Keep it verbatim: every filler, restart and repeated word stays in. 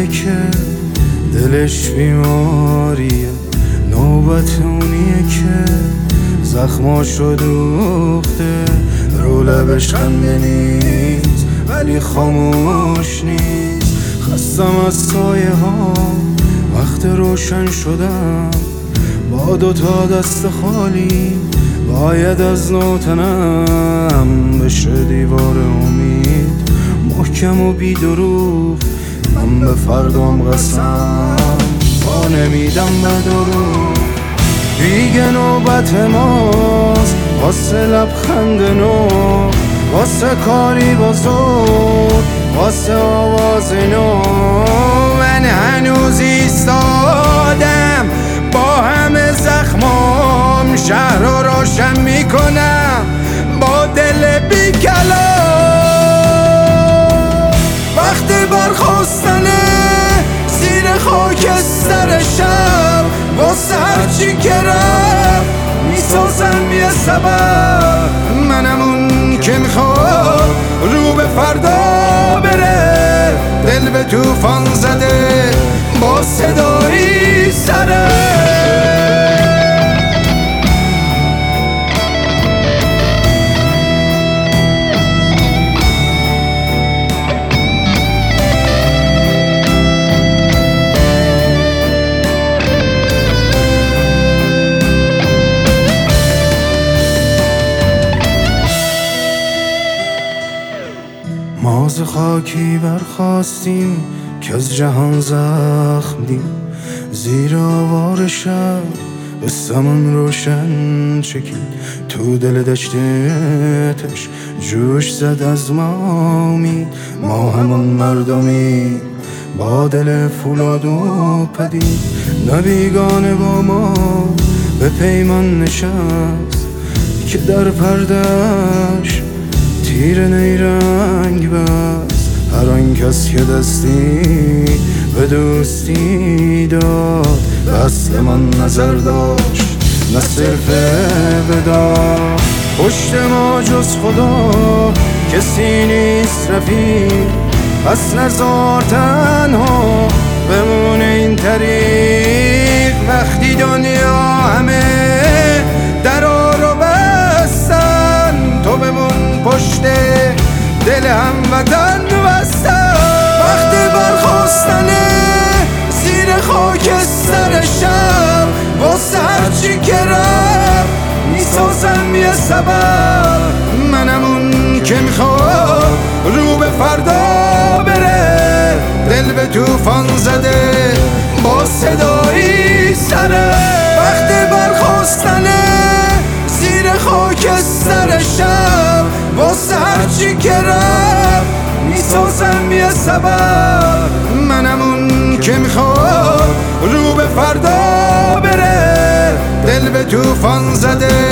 که دلش بیماریه، نوبت اونیه که زخماشو دوخته، رو لبش خنده نیست ولی خاموش نیست. خستم از سایه ها وقت روشن شدم، با دوتا دست خالی باید از نوتنم بشه دیوار امید محکم و بی دروغ. من به فردام قسم پا نمیدم به دروغ. دیگه نوبت ماست واسه لبخند نو، واسه کاری بزرگ، واسه آواز نو. من هنوز ایستادم با همه زخمام، شهر رو روشن میکنم با دل بی کلام. وقتی برخواستنه زیر خاک سر شب، واسه هرچی که رفت میسازم یه سبب. منم اون که میخواد رو به فردا بره، دل به توفان زده با صدایی سره. ما از خاکی برخواستیم که از جهان زخم دیم، زیر آوار شب قصه‌مون روشن چکید. تو دل دشتش جوش زد از ما امید، ما همون مردمی با دل فولاد و پدید. نه بیگانه با ما به پیمان نشست که در پردهش تیر نیرنگ بست. هر آن کس که دستی به دوستی داد، به اصل من نظر داشت نه صرف ودا. پشت ما جز خدا کسی نیست رفیق، پس نزار تنها بمونه این طریق. وقتی دنیا همه درا رو بستن، تو بمون پشت دل هموطن بستن. وقتی برخواستنه زیر خاک سر شب، واسه هرچی که رفت میسازم یه سبب. منم اون که میخواد رو به فردا بره، دل به توفان زده با صدایی سره. وقتی برخواستنه زیر خاک سر شب، واسه هرچی که رفت میسازم یه سبب. منم اون که میخواد رو به فردا بره، دل به توفان زده